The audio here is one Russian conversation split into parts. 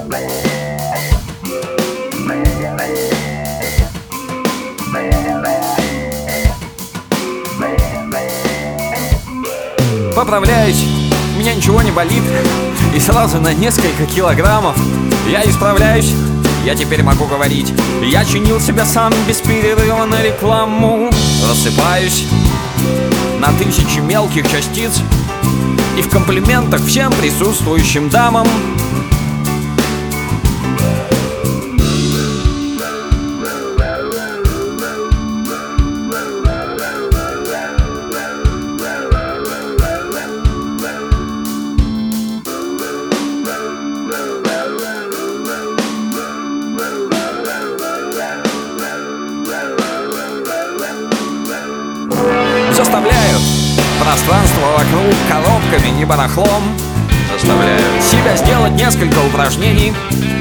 Поправляюсь, у меня ничего не болит, и сразу на несколько килограммов я исправляюсь. Я теперь могу говорить. Я чинил себя сам без перерыва на рекламу. Рассыпаюсь на тысячи мелких частиц и в комплиментах всем присутствующим дамам. Заставляю пространство вокруг коробками и барахлом. Заставляю себя сделать несколько упражнений.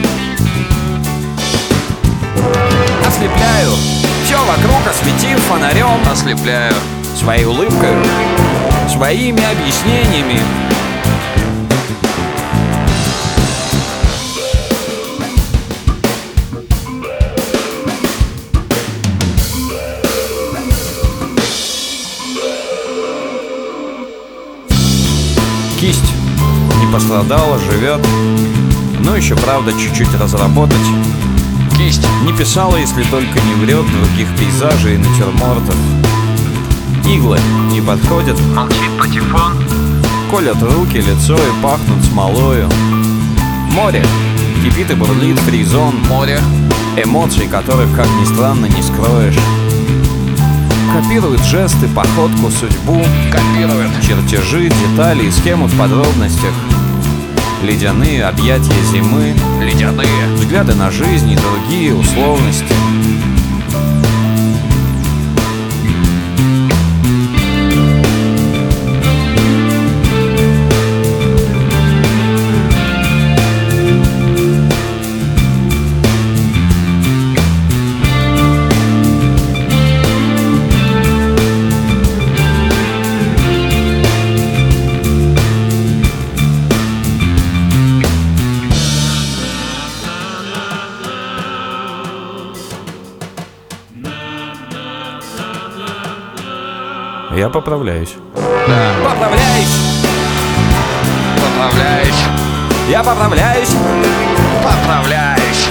Ослепляю все вокруг, осветив фонарем. Ослепляю своей улыбкой, своими объяснениями. Кисть не пострадала, живет. Но еще, правда, чуть-чуть разработать. Кисть не писала, если только не врет, других пейзажей и натюрмортов. Иглы не подходят. Молчит патефон. Колят руки, лицо и пахнут смолою. Море кипит и бурлит, фризон. Море эмоций, которых, как ни странно, не скроешь. Копирует жесты, походку, судьбу. Копирует чертежи, детали и схемы в подробностях. Ледяные объятия зимы. Ледяные взгляды на жизнь и другие условности. Я поправляюсь. Да. Поправляюсь. Поправляюсь. Я поправляюсь. Поправляюсь.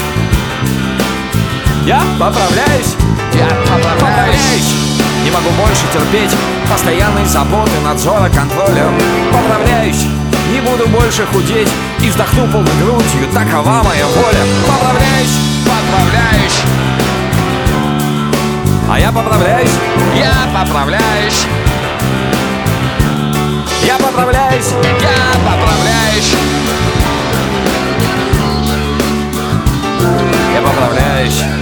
Я поправляюсь. Я поправляюсь. Поправляюсь. Не могу больше терпеть постоянной заботы, надзора, контроля. Поправляюсь. Не буду больше худеть и вздохну полной грудью. Такова моя воля. Поправляюсь. Поправляюсь. А я поправляюсь. Я поправляюсь. Я поправляюсь. Я поправляюсь. Я поправляюсь.